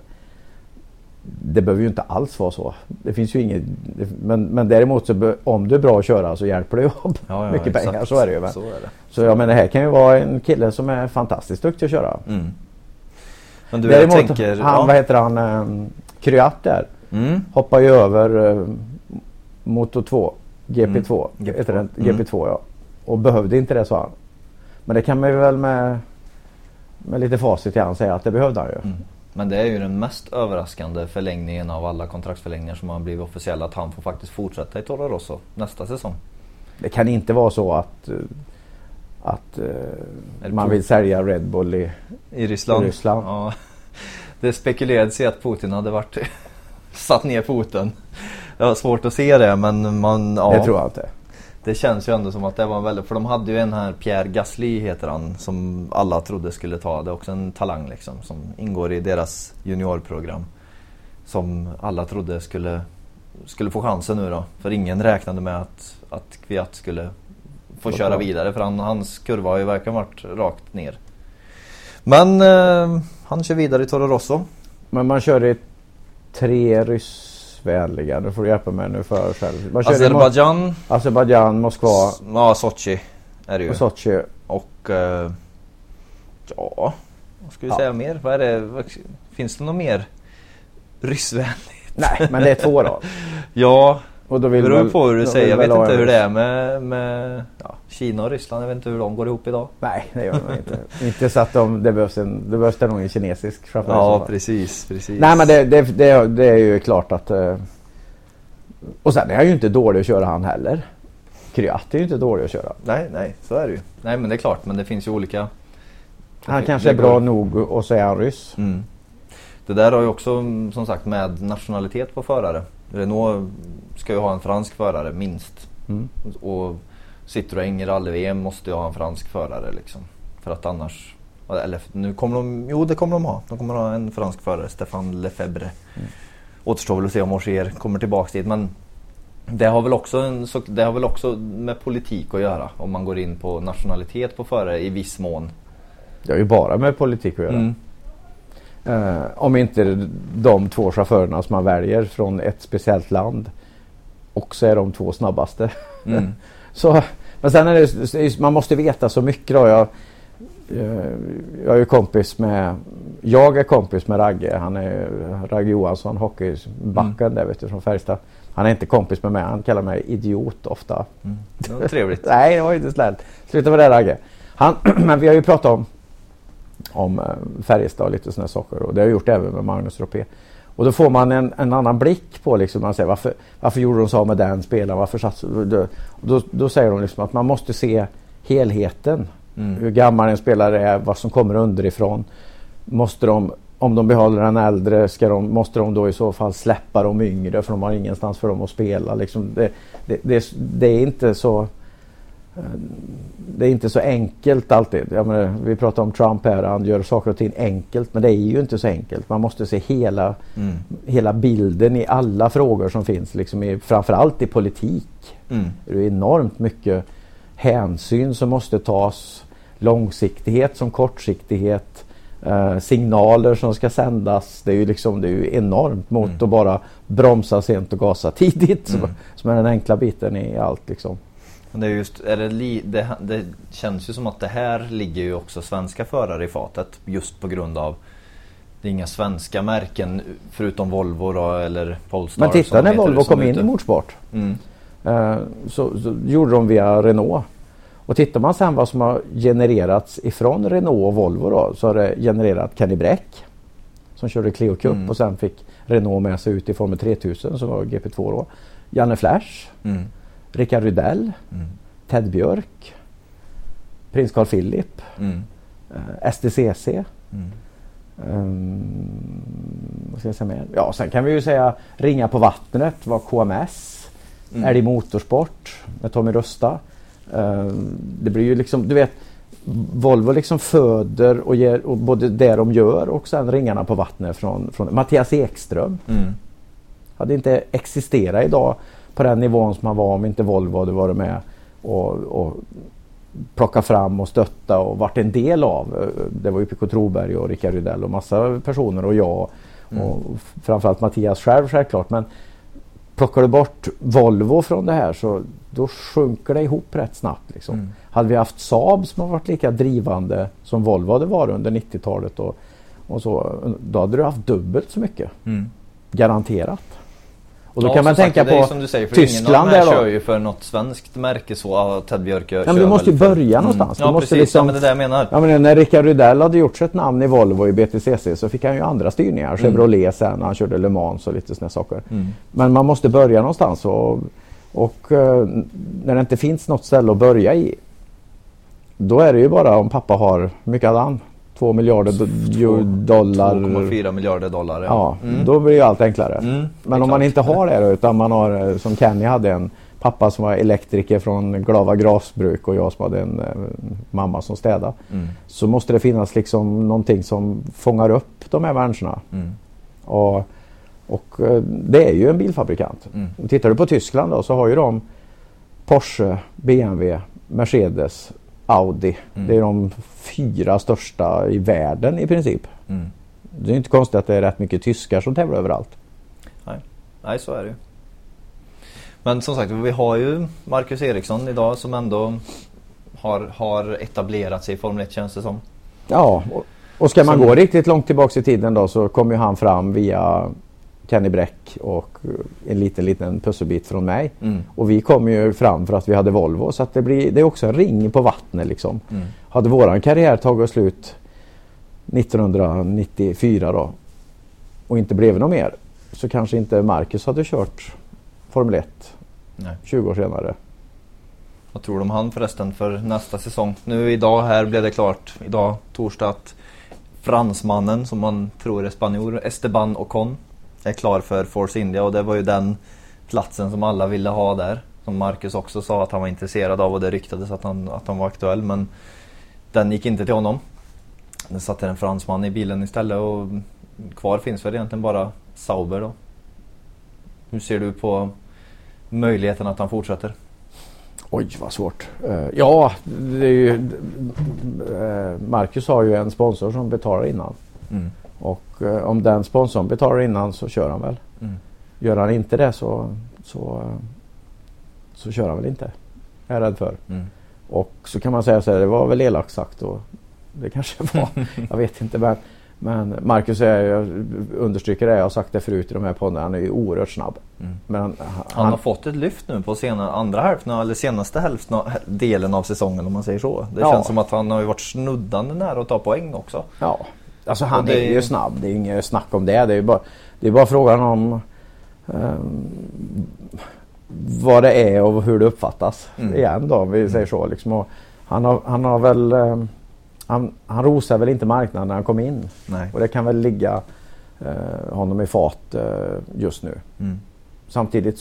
det behöver ju inte alls vara så. Det finns ju inget, men däremot så om du är bra att köra så hjälper det ju mycket exakt. pengar, så är det ju. Så är det. Så jag menar, det här kan ju vara en kille som är fantastiskt duktig att köra. Men du, däremot, jag tänker, vad heter han, Kvyat där, hoppar ju över Moto 2, GP2, GP2 ja. Och behövde inte det, sa han. Men det kan man ju väl med lite facit i hand säga att det behövde han ju. Men det är ju den mest överraskande förlängningen av alla kontraktsförlängningar som har blivit officiella, att han får faktiskt fortsätta i Toro Rosso nästa säsong. Det kan inte vara så att man vill sälja Red Bull i Ryssland. Ja. Det spekulerades i att Putin hade varit satt ner foten. Det var svårt att se det, men det tror jag inte. Det känns ju ändå som att det var väldigt, för de hade ju en här, Pierre Gasly heter han, som alla trodde skulle ta det, också en talang liksom, som ingår i deras juniorprogram, som alla trodde skulle få chansen nu då, för ingen räknade med att Kvyat skulle få köra vidare, för hans kurva har ju verkligen varit rakt ner. Men han kör vidare i Toro Rosso. Men man kör i 3 ryssvänliga, nu får du hjälpa mig nu för själv. Azerbaijan, Moskva. Ja, Sochi är det ju. Och Sochi. Och vad ska vi säga mer? Vad är det? Finns det något mer ryssvänligt? Nej, men det är 2 då. Ja, och då det beror på hur du säger. Jag vet inte hur det är med Kina och Ryssland. Jag vet inte hur de går ihop idag. Nej, det gör de inte. Inte så att det behövs nog en kinesisk chaufför. Ja, precis. Nej, men det är ju klart att och sen är han ju inte dålig att köra han heller. Kvyat är ju inte dålig att köra. Nej, så är det ju. Nej, men det är klart, men det finns ju olika. Han kanske är bra nog och säga han ryss. Det där har ju också, som sagt, med nationalitet på förare. Renault ska ju ha en fransk förare minst. Och Citroën i rally-VM måste ju ha en fransk förare liksom. För att annars, eller nu kommer det kommer de ha. De kommer ha en fransk förare, Stéphane Lefebvre. Återstår väl att se om Ogier kommer tillbaka dit, men det har väl också med politik att göra, om man går in på nationalitet på förare i viss mån. Det är ju bara med politik att göra. Om inte de 2 chaufförerna som man väljer från ett speciellt land också är de 2 snabbaste. Så, men sen är det, man måste veta så mycket då. Jag är kompis med Ragge. Han är Ragge Johansson, hockeybacken där, vet du, från Färjestad. Han är inte kompis med mig, han kallar mig idiot ofta. Det var trevligt. Nej, det var inte snällt. Sluta med det, Ragge. Men vi har ju pratat om Färjestad och lite sådana saker, och det har jag gjort även med Magnus Ropé. Och då får man en annan blick på liksom, man säger varför gjorde de så med den spelaren, varför satt då säger de liksom att man måste se helheten. Hur gammal en spelare är, vad som kommer underifrån. Måste de, om de behåller en äldre, måste de då i så fall släppa de yngre för de har ingenstans för dem att spela liksom. Det är inte så. Det är inte så enkelt alltid. Jag menar, vi pratar om Trump här, han gör saker och ting enkelt, men det är ju inte så enkelt. Man måste se hela bilden i alla frågor som finns, liksom framförallt i politik. Det är enormt mycket hänsyn som måste tas, långsiktighet som kortsiktighet, signaler som ska sändas. Det är ju enormt mot att bara bromsa sent och gasa tidigt, som är den enkla biten i allt liksom. Det är just, det känns ju som att det här ligger ju också svenska förare i fatet, just på grund av det är inga svenska märken förutom Volvo då, eller Polestar. Men titta när Volvo kom in i motorsport så gjorde de via Renault. Och tittar man sen vad som har genererats ifrån Renault och Volvo då, så har det genererat Kenny Bräck som körde Clio Cup och sen fick Renault med sig ut i Formel 3000 som var GP2 då. Janne Flash, Rickard Rydell, Ted Björk, Prins Carl Philip, STCC. Vad ska jag säga mer? Ja, sen kan vi ju säga Ringa på vattnet var KMS, Älg Motorsport med Tommy Rusta. Det blir ju liksom, du vet, Volvo liksom föder och ger, och både det de gör och sen Ringarna på vattnet från Mattias Ekström. Hade inte existerat idag på den nivån som han var om inte Volvo hade varit med och plocka fram och stötta och varit en del av. Det var ju Pico Troberg och Rickard Rydell och massa personer och jag och framförallt Mattias själv självklart, men plockar du bort Volvo från det här så då sjunker det ihop rätt snabbt liksom. Hade vi haft Saab som har varit lika drivande som Volvo hade varit under 90-talet och så, då hade du haft dubbelt så mycket. Garanterat. Och då kan man tänka på som du säger, för Tyskland där där kör ju för något svenskt märke så Ted Björk gör. Men du måste ju börja någonstans. Du Ja, måste precis. liksom, Men det där jag menar. Ja, men när Rickard Rydell hade gjort sig ett namn i Volvo i BTCC så fick han ju andra styrningar. Chevrolet sen när han körde Le Mans och lite såna saker. Men man måste börja någonstans och när det inte finns något ställe att börja i, då är det ju bara om pappa har mycket annan. 2 miljarder dollar. 2,4 miljarder dollar. Ja, då blir ju allt enklare. Men om man inte har det då, utan man har, som Kenny hade, en pappa som var elektriker från Glava Grasbruk och jag som hade en mamma som städade. Så måste det finnas liksom någonting som fångar upp de här människorna. Och det är ju en bilfabrikant. Tittar du på Tyskland då, så har ju de Porsche, BMW, Mercedes, Audi. Det är de 4 största i världen i princip. Det är inte konstigt att det är rätt mycket tyskar som tävlar överallt. Nej, så är det ju. Men som sagt, vi har ju Marcus Eriksson idag som ändå har etablerat sig i Formel 1, känns det som. Ja, och ska man gå riktigt långt tillbaka i tiden då, så kommer ju han fram via Kenny Bräck och en liten pusselbit från mig. Och vi kom ju fram för att vi hade Volvo, så att det är också en ring på vattnet liksom. Hade våran karriär tagit slut 1994 då och inte blev något mer, så kanske inte Marcus hade kört Formel 1 20 år senare. Vad tror du om han förresten för nästa säsong? Nu idag här blev det klart, idag torsdag, att fransmannen som man tror är spanjor, Esteban Ocon, är klar för Force India, och det var ju den platsen som alla ville ha där, som Marcus också sa att han var intresserad av, och det ryktades att han var aktuell, men den gick inte till honom. Det satt en fransman i bilen istället, och kvar finns väl egentligen bara Sauber då. Hur ser du på möjligheten att han fortsätter? Oj, vad svårt. Ja, det är ju, Marcus har ju en sponsor som betalar innan. Och om den sponsorn betalar innan så kör han väl. Gör han inte det så kör han väl inte. Jag är rädd för. Och så kan man säga så här, det var väl elakt sagt, och det kanske var, jag vet inte, men Marcus jag understryker det, jag har sagt det förut i de här poddarna, han är ju oerhört snabb. Men han har fått ett lyft nu på andra hälften, eller senaste delen av säsongen, om man säger så. Det känns som att han har ju varit snuddande nära att ta poäng också. Ja, Alltså han är ju snabb, det är inget snack om det. Det är bara frågan om vad det är och hur det uppfattas igen då, om vi säger så liksom. Och han har väl han rosar väl inte marknaden när han kom in. Nej. Och det kan väl ligga honom i fat just nu. Samtidigt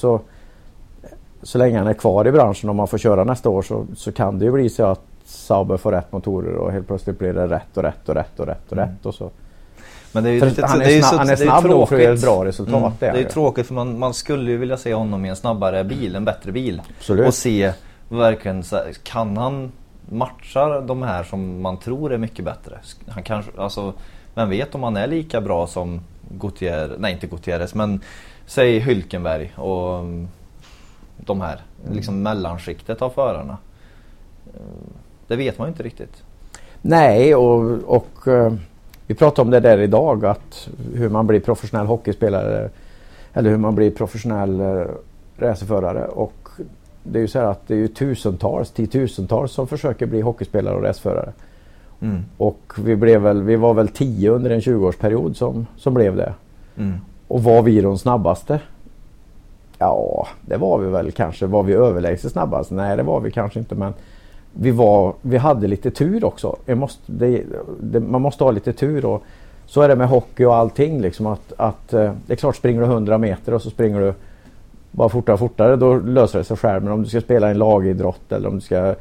så länge han är kvar i branschen, om man får köra nästa år, så kan det ju bli så att Sauber får rätt motorer och helt plötsligt blir det rätt och så. Men det är ju han är snabb nog för att göra ett bra resultat. Det är ju tråkigt, för man skulle ju vilja se honom i en snabbare bil, en bättre bil. Absolut. Och se verkligen, kan han matcha de här som man tror är mycket bättre. Han kanske, alltså, vem vet om han är lika bra som inte Gutierrez, men säg Hülkenberg och de här liksom mellanskiktet av förarna. Det vet man ju inte riktigt. Nej, och vi pratade om det där idag, att hur man blir professionell hockeyspelare eller hur man blir professionell racerförare. Och det är ju så här att det är ju tiotusentals som försöker bli hockeyspelare och racerförare. Och vi var väl 10 under en 20-årsperiod som blev det. Och var vi de snabbaste? Ja, det var vi väl kanske. Var vi överlägset snabbast? Nej, det var vi kanske inte, men vi hade lite tur också. Man måste ha lite tur, och så är det med hockey och allting liksom, att det är klart, springer du 100 meter och så springer du bara fortare, då löser det sig själv. Men om du ska spela en lagidrott eller om du ska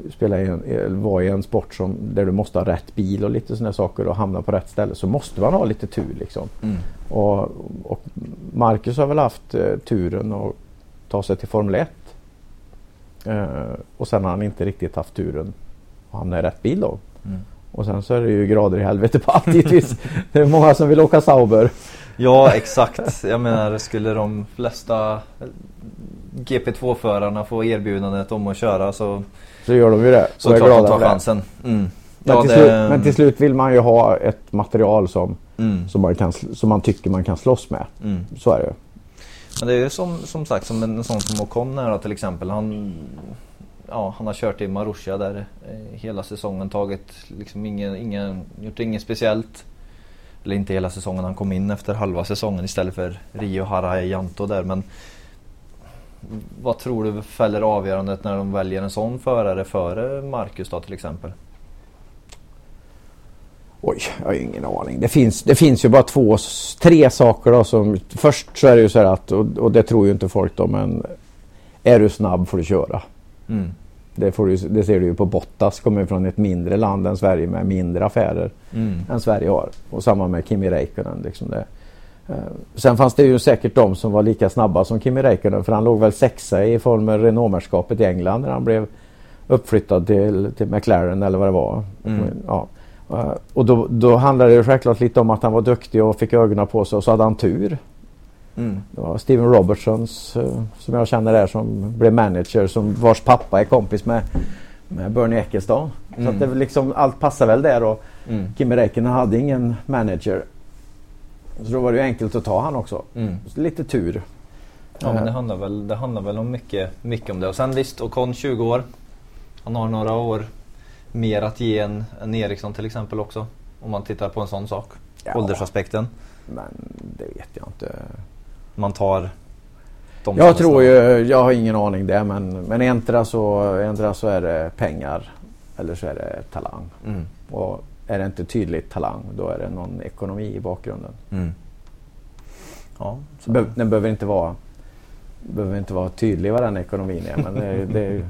vara i en sport där du måste ha rätt bil och lite sådana saker och hamna på rätt ställe, så måste man ha lite tur liksom. Och Marcus har väl haft turen att ta sig till Formel 1. Och sen har han inte riktigt haft turen att hamna i rätt bil då. Och sen så är det ju grader i helvete på allt. Det är många som vill åka Sauber. Ja, exakt. Jag menar, skulle de flesta GP2-förarna få erbjudandet om att köra, så gör de ju det. Så klart de tar chansen. Men till slut vill man ju ha ett material som man tycker man kan slåss med. Så är det ju. Men det är ju som sagt, som en sån som Ocon här till exempel. Han har kört i Marussia där hela säsongen, tagit liksom gjort inget speciellt. Eller inte hela säsongen, han kom in efter halva säsongen istället för Rio Harajanto där. Men vad tror du fäller avgörandet när de väljer en sån förare före Marcus då till exempel? Oj, jag har ingen aning. Det finns ju bara 3 saker då som... Först så är det ju så här att, och det tror ju inte folk då, men är du snabb får du köra. Det ser du ju på Bottas, kommer från ett mindre land än Sverige med mindre affärer än Sverige har. Och samma med Kimi Räikkönen liksom det. Sen fanns det ju säkert de som var lika snabba som Kimi Räikkönen, för han låg väl 6:a i Formel Renault-mästerskapet i England när han blev uppflyttad till McLaren eller vad det var. Ja. Och då handlade det självklart lite om att han var duktig och fick ögonen på sig, och så hade han tur. Det var Steven Robertson som jag känner där, som blev manager, som vars pappa är kompis med Bernie Ecclestone. Så att det liksom, allt passar väl där, och Kimi Räikkönen hade ingen manager. Så då var det ju enkelt att ta han också. Så lite tur. Ja, men det handlar väl om mycket om det. Och sen visst, Ocon 20 år. Han har några år mer att ge än Eriksson till exempel också. Om man tittar på en sån sak. Ja. Åldersaspekten. Men det vet jag inte. Man tar de jag har ingen aning det, men ändra så är det pengar eller så är det talang. Och är det inte tydligt talang, då är det någon ekonomi i bakgrunden. Ja, den behöver inte vara tydlig vad den ekonomin är, men det är ju...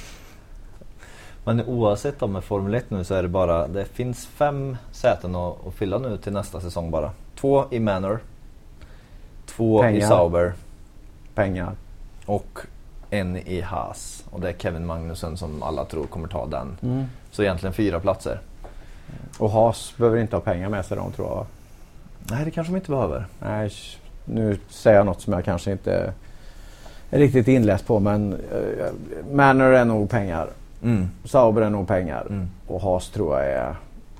Men oavsett om med Formel 1 nu, så är det finns 5 säten att fylla nu till nästa säsong bara. 2 i Manor, 2 i Sauber, pengar, och 1 i Haas. Och det är Kevin Magnussen som alla tror kommer ta den. Så egentligen 4 platser. Och Haas behöver inte ha pengar med sig, de tror jag. Nej, det kanske de inte behöver. Nej, nu säger jag något som jag kanske inte är riktigt inläst på, men Manor är nog pengar. Sauber är nog pengar. Och Haas tror jag är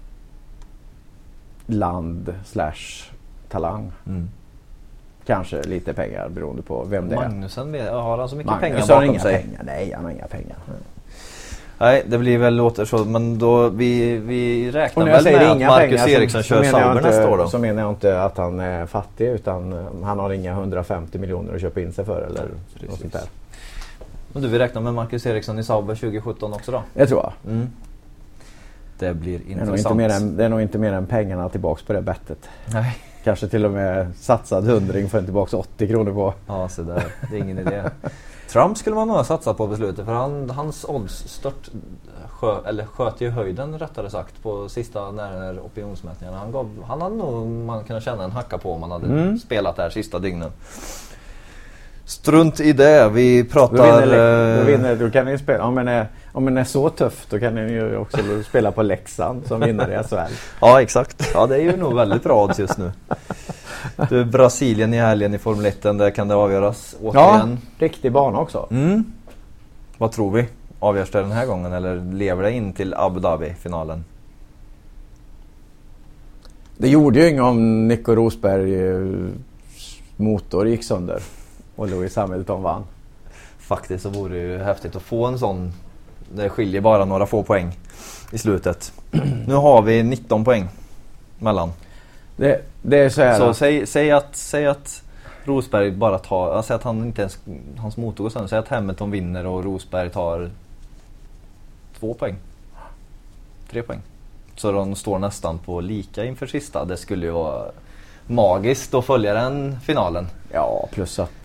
land/talang. Kanske lite pengar beroende på vem det är. Magnussen har han så mycket pengar bakom sig? Nej, han har inga pengar. Nej, det blir väl låter så, men då vi räknar väl med att Marcus Eriksson kör Sauber nästa år då. Så menar jag inte att han är fattig, utan han har inga 150 miljoner att köpa in sig för eller något sånt där. Men du, vi räknar med Marcus Eriksson i Sauber 2017 också då? Det tror jag. Det blir intressant. Det är nog inte mer än pengarna tillbaks på det bettet. Nej. Kanske till och med satsad 100 för en tillbaks 80 kronor på. Ja, så där. Det är ingen idé. Trump skulle man nog ha satsat på beslutet, för hans odds sköt ju höjden rättare sagt på sista när opinionsmätningarna. Han hade nog man kunde känna en hacka på om man hade spelat där sista dygnen. Strunt i det, vi pratar... Då kan ni spela, om man är så tuff, då kan ni ju också spela på Leksand som vinnare i SHL. Ja, exakt. Ja, det är ju nog väldigt bra odds just nu. Du, Brasilien i helgen i Formel 1, där kan det avgöras återigen. Ja, riktig bana också. Vad tror vi? Avgörs det den här gången eller lever det in till Abu Dhabi-finalen? Det gjorde ju inget om Nico Rosberg motor gick sönder och Lewis Hamilton vann. Faktiskt så vore det ju häftigt att få en sån. Det skiljer bara några få poäng i slutet. Nu har vi 19 poäng mellan. Det är så här. Så säg att Rosberg bara tar, alltså att han inte ens, hans motor går sönder. Säg att Hamilton vinner och Rosberg tar 2 poäng. 3 poäng. Så de står nästan på lika inför sista. Det skulle ju vara magiskt att följa den finalen. Ja, plus att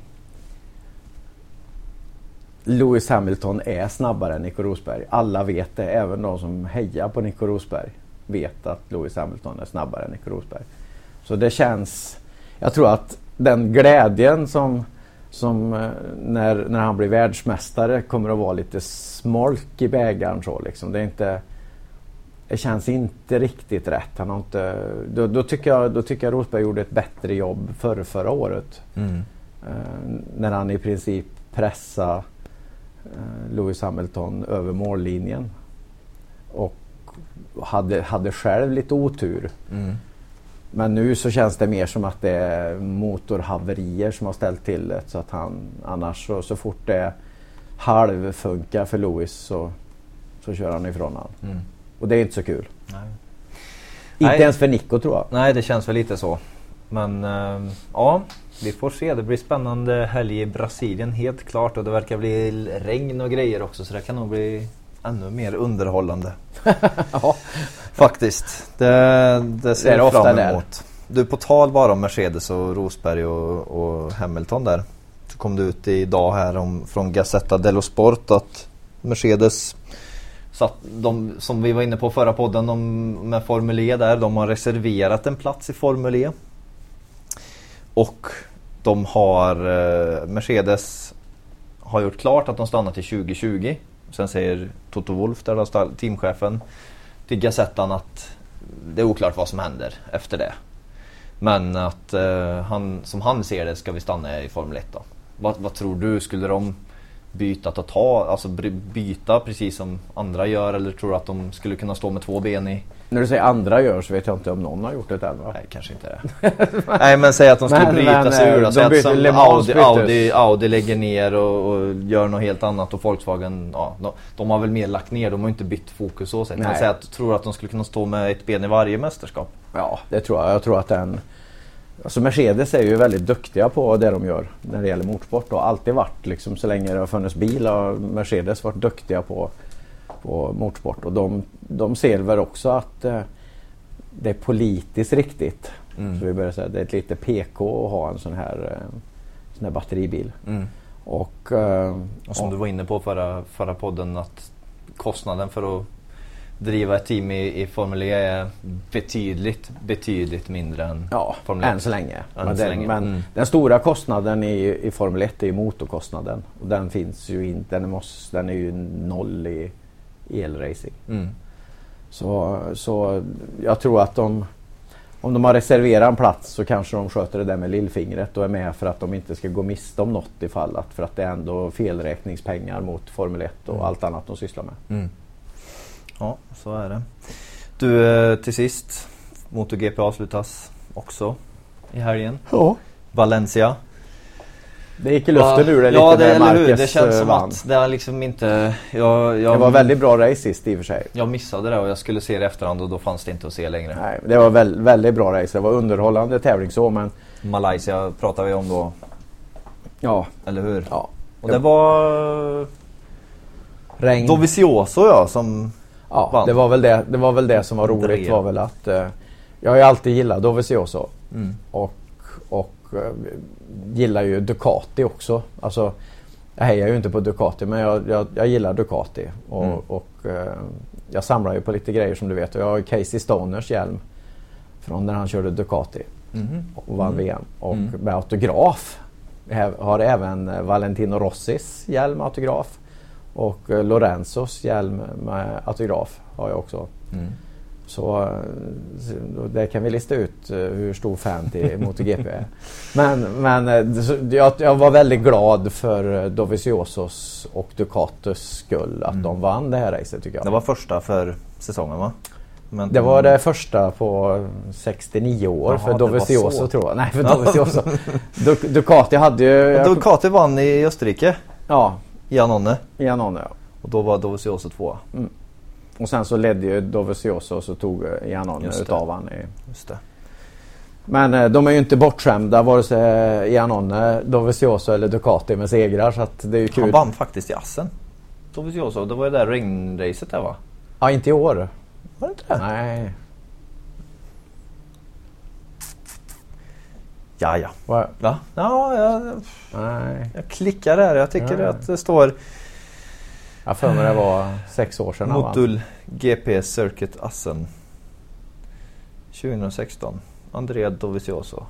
Lewis Hamilton är snabbare än Nico Rosberg. Alla vet det, även de som hejar på Nico Rosberg vet att Lewis Hamilton är snabbare än Nico Rosberg. Så det känns, jag tror att den glädjen som när han blir världsmästare kommer att vara lite smolk i bägaren så liksom. Det känns inte riktigt rätt. Han har inte, då tycker jag Rosberg gjorde ett bättre jobb förra året. När han i princip pressade Lewis Hamilton över mållinjen och hade själv lite otur. Men nu så känns det mer som att det är motorhaverier som har ställt till det, så att han annars så fort det halvfunkar för Lewis så kör han ifrån han. Och det är inte så kul. Nej. Inte ens för Nico, tror jag. Nej, det känns väl lite så. Men ja, vi får se. Det blir spännande helg i Brasilien helt klart. Och det verkar bli regn och grejer också. Så det kan nog bli ännu mer underhållande. Ja. Faktiskt. Det ser jag fram emot. Du, på tal bara om Mercedes och Rosberg och Hamilton där. Så kom det ut idag här från Gazzetta dello Sport att Mercedes... Så att de, som vi var inne på förra podden med Formel E där, de har reserverat en plats i Formel E. Och de har Mercedes har gjort klart att de stannar till 2020. Sen säger Toto Wolff, där teamchefen, till Gazettan att det är oklart vad som händer efter det. Men att som han ser det ska vi stanna i Formel 1 då. Vad tror du, skulle de byta precis som andra gör, eller tror du att de skulle kunna stå med 2 ben i? När du säger andra gör, så vet jag inte om någon har gjort det än, va? Nej, kanske inte det. Nej, men säg att de skulle bryta sig ur. Så att som Audi lägger ner och gör något helt annat, och Volkswagen, ja, de har väl mer lagt ner, de har inte bytt fokus så sätt. Men säg att tror att de skulle kunna stå med ett ben i varje mästerskap. Ja, det tror jag. Jag tror att alltså Mercedes är ju väldigt duktiga på det de gör när det gäller motorsport, och alltid varit liksom, så länge det har funnits bil har Mercedes varit duktiga på motorsport, och de ser väl också att det är politiskt riktigt. Så vi börjar säga det är ett lite PK att ha en sån här batteribil. Och som du var inne på förra podden, att kostnaden för att driva ett team i Formel E är betydligt mindre än Formel 1. Än så länge. Men den stora kostnaden i Formel 1 är ju motorkostnaden. Och den finns ju inte, den är ju noll i elracing. Så jag tror att om de har reserverat en plats, så kanske de sköter det där med lillfingret och är med för att de inte ska gå miste om något i fallet. För att det är ändå felräkningspengar mot Formel 1 och allt annat de sysslar med. Ja, så är det. Du, till sist, MotoGP avslutas också i helgen. Ja. Valencia. Det gick i luften ur det lite. Ja, det, när eller hur? Marquez Det känns som vann. att det är liksom inte... Det var väldigt bra race sist i och för sig. Jag missade det och jag skulle se det efterhand och då fanns det inte att se längre. Nej, det var väldigt bra race. Det var underhållande tävling så, men... Malaysia pratar vi om då. Ja. Eller hur? Ja. Och det var... Regn. Dovizioso som vann. Det var väl det som var roligt. Var väl att jag har ju alltid gillat Dovizioso. Och gillar ju Ducati också. Alltså, jag hejar ju inte på Ducati, men jag gillar Ducati. Och jag samlar ju på lite grejer som du vet. Och jag har Casey Stoners hjälm från när han körde Ducati och vann VM. Och med autograf. Jag har även Valentino Rossis hjälm med autograf. Och Lorenzos hjälm med autograf har jag också. Så där kan vi lista ut hur stor fan till MotoGP är. Men jag var väldigt glad för Doviziosos och Ducatis skull att de vann det här racet, tycker jag. Det var första för säsongen, va? Men, det var det första på 69 år. Jaha, för Dovizioso, tror jag. Nej, för Dovizioso. Ducati hade ju... Ducati vann i Österrike. Ja. I Annone, ja. Och då var Dovizioso 2. Och sen så ledde ju Dovizioso och så tog Iannone utav han. Just det. Men de är ju inte bortskämda vare sig Iannone, Dovizioso eller Ducati med segrar, så att det är ju kul. Han vann faktiskt i Assen. Dovizioso, det var ju där regnracet där, va? Ja, inte i år. Var det inte det? Nej. Ja. Va? Ja, Nej. Jag klickar där. Jag tycker att det står... Jag för mig det var 6 år sedan. Motul GP Circuit Assen 2016. Andrea Dovizioso.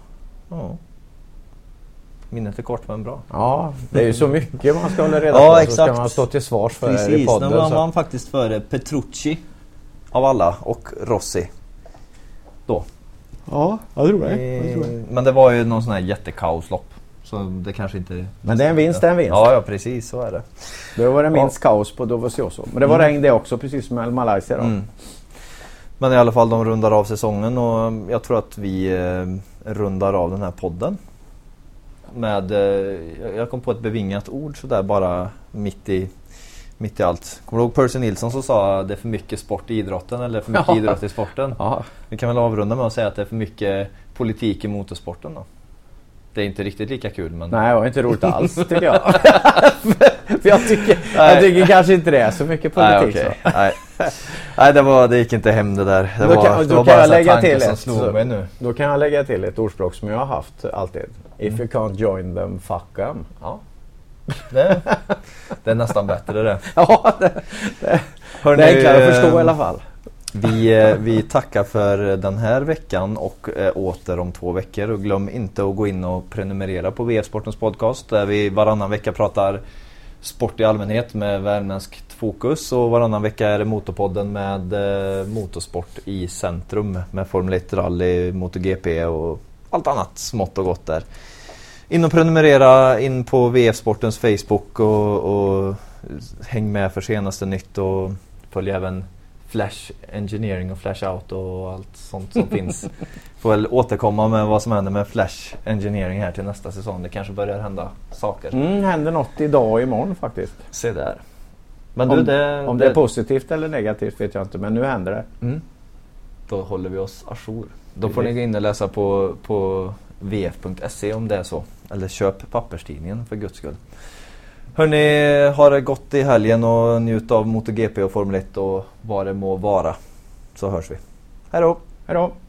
Minnet är kort men bra. Ja, det är ju så mycket man ska hålla reda på. Exakt. Så ska man stå till svars för. Precis, i podden. Precis, man faktiskt före Petrucci av alla och Rossi. Då. Ja, jag tror det. Men det var ju någon sån här jättekaoslopp. Så det kanske inte... Men det är en vinst, Ja, precis, så är det. Det var det minst kaos på Dovizioso. Men det var regn det också, precis som med Malaysia då. Men i alla fall, de rundar av säsongen och jag tror att vi rundar av den här podden med... jag kom på ett bevingat ord sådär bara mitt i allt. Kommer du ihåg Percy Nilsson som sa att det är för mycket sport i idrotten eller för mycket idrott i sporten? Ja. Vi kan väl avrunda med att säga att det är för mycket politik i motorsporten då. Det är inte riktigt lika kul, men... Nej, det var inte roligt alls, tycker jag. För jag tycker kanske inte det är så mycket politik. Nej, det gick inte hem det där. Det var bara en tanke som slog mig nu. Då kan jag lägga till ett ordspråk som jag har haft alltid. If you can't join them, fuck them. Ja. Det är nästan bättre det. Ja, det är enklare att förstå i alla fall. Vi tackar för den här veckan och åter om 2 veckor. Och glöm inte att gå in och prenumerera på VF-sportens podcast där vi varannan vecka pratar sport i allmänhet med värmländskt fokus. Och varannan vecka är det Motorpodden med motorsport i centrum med Formel 1 rally, MotoGP och allt annat smått och gott där. In och prenumerera in på VF-sportens Facebook och häng med för senaste nytt och följ även Flash Engineering och Flash Out och allt sånt som finns. Får väl återkomma med vad som händer med Flash Engineering här till nästa säsong. Det kanske börjar hända saker. Händer något idag och imorgon faktiskt. Se där. Men om det är positivt eller negativt vet jag inte, men nu händer det. Då håller vi oss ajour. Då får ni gå in och läsa på vf.se om det är så. Eller köp papperstidningen för guds skull. Hörrni, ha det gott i helgen och njut av MotoGP och Formel 1 och vad det må vara. Så hörs vi. Hej då! Hej då!